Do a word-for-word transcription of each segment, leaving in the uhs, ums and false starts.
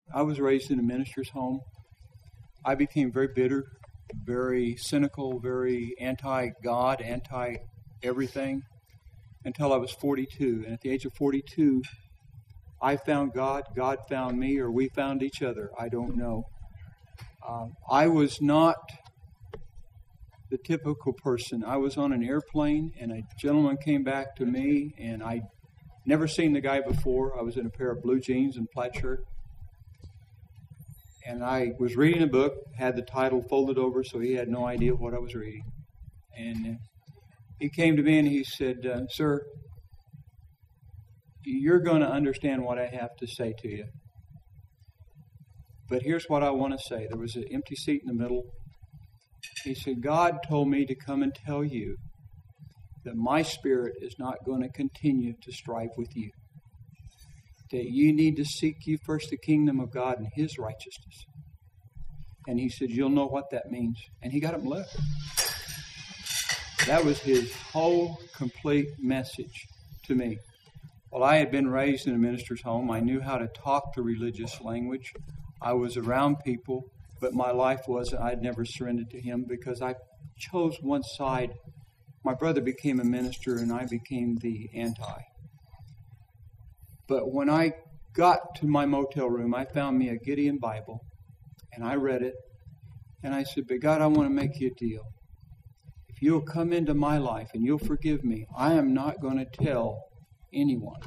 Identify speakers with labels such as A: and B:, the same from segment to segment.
A: I was raised in a minister's home. I became very bitter, very cynical, very anti-God, anti-everything until I was forty-two. And at the age of forty-two, I found God, God found me, or we found each other. I don't know. Um, I was not the typical person. I was on an airplane, and a gentleman came back to me, and I'd never seen the guy before. I was in a pair of blue jeans and plaid shirt. And I was reading a book, had the title folded over, so he had no idea what I was reading. And uh, he came to me and he said, uh, "Sir, you're going to understand what I have to say to you. But here's what I want to say." There was an empty seat in the middle. He said, "God told me to come and tell you that my spirit is not going to continue to strive with you. That you need to seek ye first the kingdom of God and His righteousness." And he said, "You'll know what that means." And he got up and left. That was his whole complete message to me. Well, I had been raised in a minister's home. I knew how to talk the religious language. I was around people, but my life wasn't. I'd never surrendered to Him because I chose one side. My brother became a minister and I became the anti. But when I got to my motel room, I found me a Gideon Bible, and I read it, and I said, "But God, I want to make you a deal. If you'll come into my life and you'll forgive me, I am not going to tell anyone.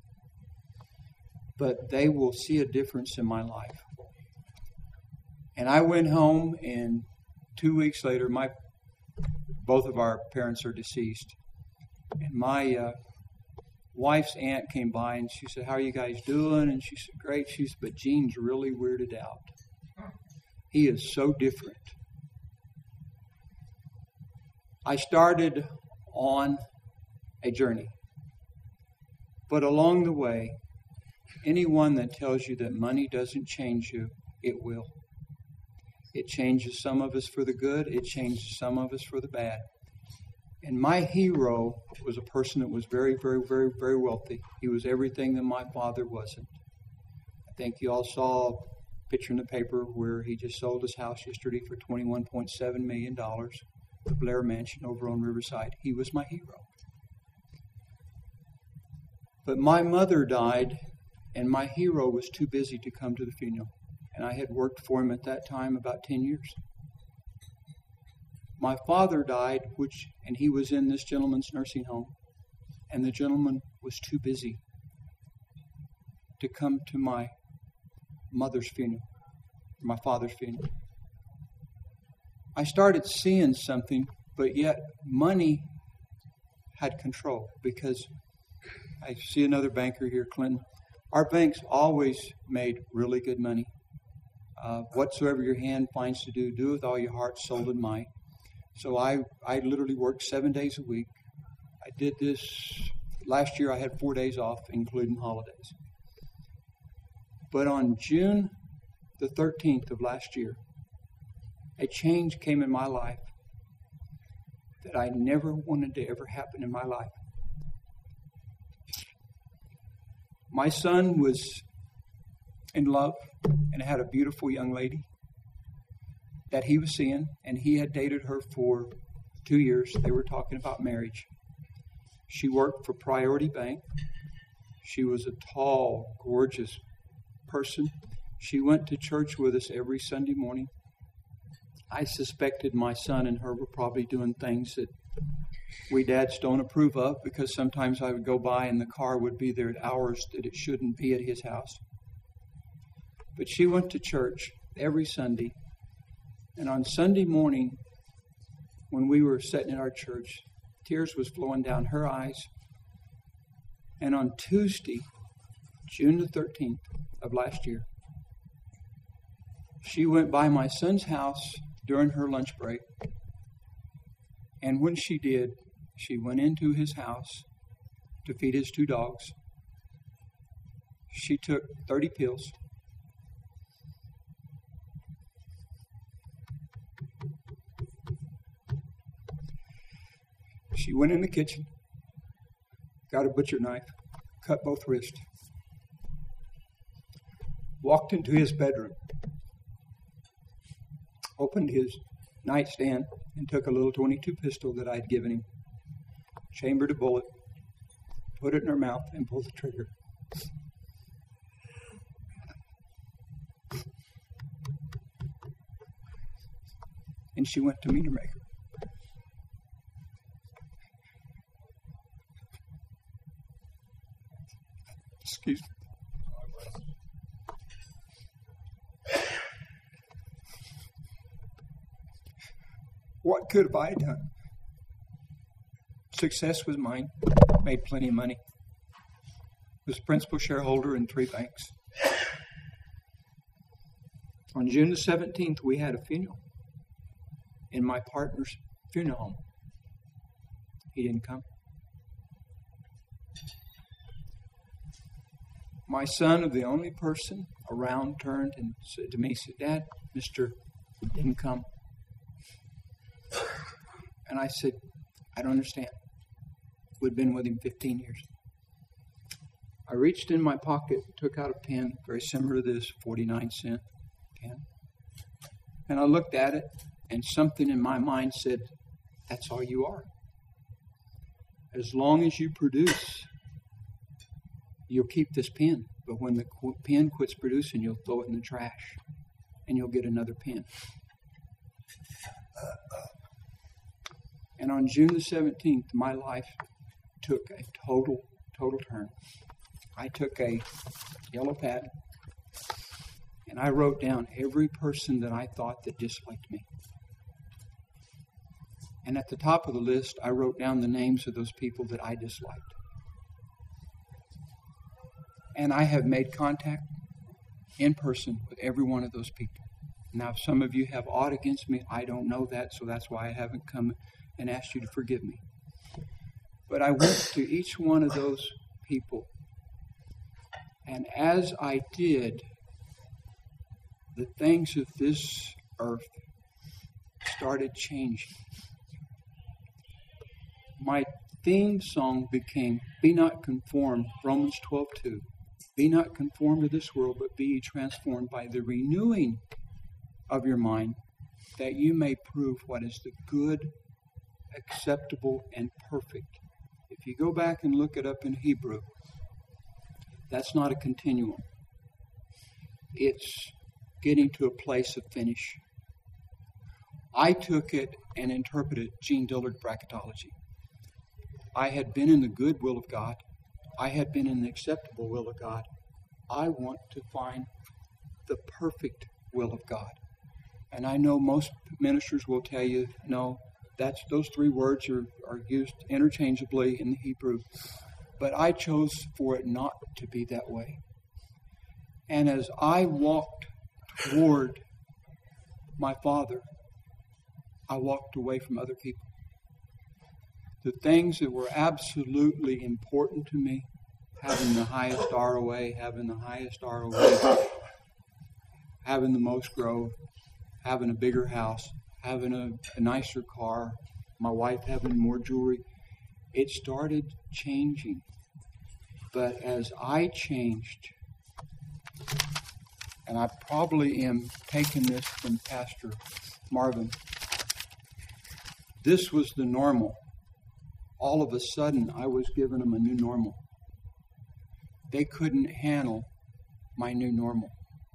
A: But they will see a difference in my life." And I went home, and two weeks later, my both of our parents are deceased. And my uh, wife's aunt came by, and she said, "How are you guys doing?" And she said, "Great." She said, "But Gene's really weirded out. He is so different." I started on a journey. But along the way, anyone that tells you that money doesn't change you, it will. It changes some of us for the good. It changes some of us for the bad. And my hero was a person that was very, very, very, very wealthy. He was everything that my father wasn't. I think you all saw a picture in the paper where he just sold his house yesterday for twenty-one point seven million dollars, the Blair Mansion over on Riverside. He was my hero. But my mother died, and my hero was too busy to come to the funeral. And I had worked for him at that time about ten years. My father died, which, and he was in this gentleman's nursing home, and the gentleman was too busy to come to my mother's funeral, my father's funeral. I started seeing something, but yet money had control, because I see another banker here, Clinton. Our banks always made really good money. Uh, whatsoever your hand finds to do, do with all your heart, soul, and might. So I, I literally worked seven days a week. I did this, last year I had four days off, including holidays. But on June the thirteenth of last year, a change came in my life that I never wanted to ever happen in my life. My son was in love and had a beautiful young lady that he was seeing, and he had dated her for two years. They were talking about marriage. She worked for Priority Bank. She was a tall, gorgeous person. She went to church with us every Sunday morning. I suspected my son and her were probably doing things that we dads don't approve of, because sometimes I would go by and the car would be there at hours that it shouldn't be at his house. But she went to church every Sunday. And on Sunday morning, when we were sitting in our church, tears was flowing down her eyes. And on Tuesday, June the thirteenth of last year, she went by my son's house during her lunch break. And when she did, she went into his house to feed his two dogs. She took thirty pills. She went in the kitchen, got a butcher knife, cut both wrists. walked into his bedroom, opened his nightstand, and took a little twenty-two pistol that I'd given him, chambered a bullet, put it in her mouth, and pulled the trigger. And she went to meet her Maker. Excuse me. What could have I done? Success was mine. Made plenty of money. Was principal shareholder in three banks. On June the seventeenth, we had a funeral in my partner's funeral home. He didn't come. My son, the only person around, turned and said to me, said, "Dad, Mister didn't come." And I said, "I don't understand. We'd been with him fifteen years. I reached in my pocket, took out a pen, very similar to this, forty-nine cent pen. And I looked at it, and something in my mind said, "That's all you are. As long as you produce, you'll keep this pen. But when the qu- pen quits producing, you'll throw it in the trash, and you'll get another pen." And on June the seventeenth, my life took a total, total turn. I took a yellow pad, and I wrote down every person that I thought that disliked me. And at the top of the list, I wrote down the names of those people that I disliked. And I have made contact in person with every one of those people. Now, if some of you have aught against me, I don't know that, so that's why I haven't come and asked you to forgive me. But I went to each one of those people, and as I did, the things of this earth started changing. My theme song became, "Be not conformed," Romans twelve two. "Be not conformed to this world, but be ye transformed by the renewing of your mind, that you may prove what is the good, acceptable, and perfect." If you go back and look it up in Hebrew, that's not a continuum. It's getting to a place of finish. I took it and interpreted Gene Dillard bracketology. I had been in the good will of God. I had been in the acceptable will of God. I want to find the perfect will of God. And I know most ministers will tell you, no, that's those three words are, are used interchangeably in the Hebrew. But I chose for it not to be that way. And as I walked toward my Father, I walked away from other people. The things that were absolutely important to me, having the highest R O A, having the highest R O A, having the most growth, having a bigger house, having a, a nicer car, my wife having more jewelry, it started changing. But as I changed, and I probably am taking this from Pastor Marvin, this was the normal. All of a sudden, I was giving them a new normal. They couldn't handle my new normal.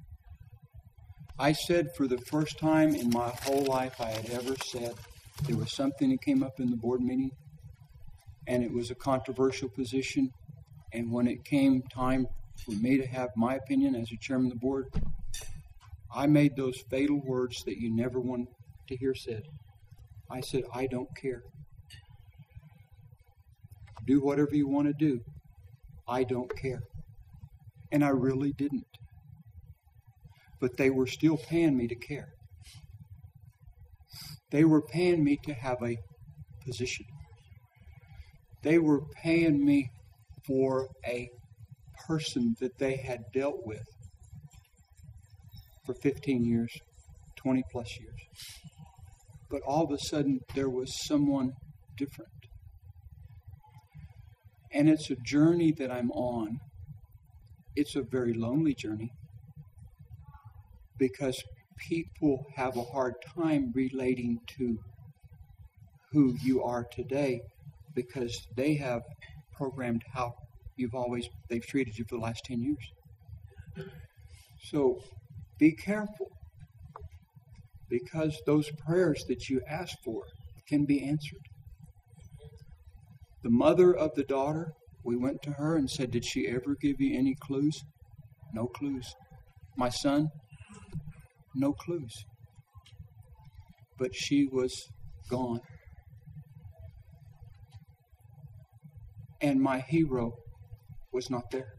A: I said for the first time in my whole life I had ever said, there was something that came up in the board meeting, and it was a controversial position, and when it came time for me to have my opinion as a chairman of the board, I made those fatal words that you never want to hear said. I said, "I don't care. Do whatever you want to do. I don't care." And I really didn't. But they were still paying me to care. They were paying me to have a position. They were paying me for a person that they had dealt with for fifteen years, twenty plus years. But all of a sudden, there was someone different. And it's a journey that I'm on. It's a very lonely journey. because people have a hard time relating to who you are today because they have programmed how you've always, they've treated you for the last ten years. So be careful, because those prayers that you ask for can be answered. The mother of the daughter, we went to her and said, did she ever give you any clues? No clues. My son, no clues. But she was gone. And my hero was not there.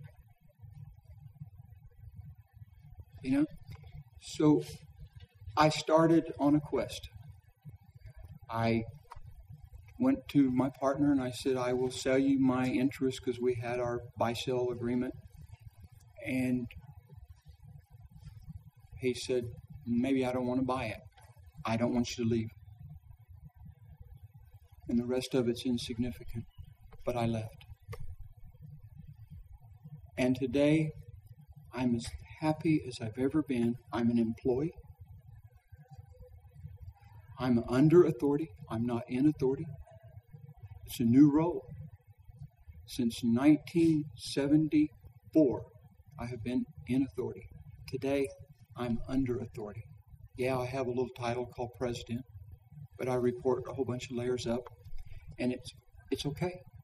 A: You know? So I started on a quest. I went to my partner and I said, I will sell you my interest, because we had our buy-sell agreement. And he said, maybe I don't want to buy it. I don't want you to leave. And the rest of it's insignificant. But I left. And today, I'm as happy as I've ever been. I'm an employee. I'm under authority. I'm not in authority. It's a new role. Since nineteen seventy-four, I have been in authority. Today, I'm under authority. Yeah, I have a little title called president, but I report a whole bunch of layers up, and it's it's okay.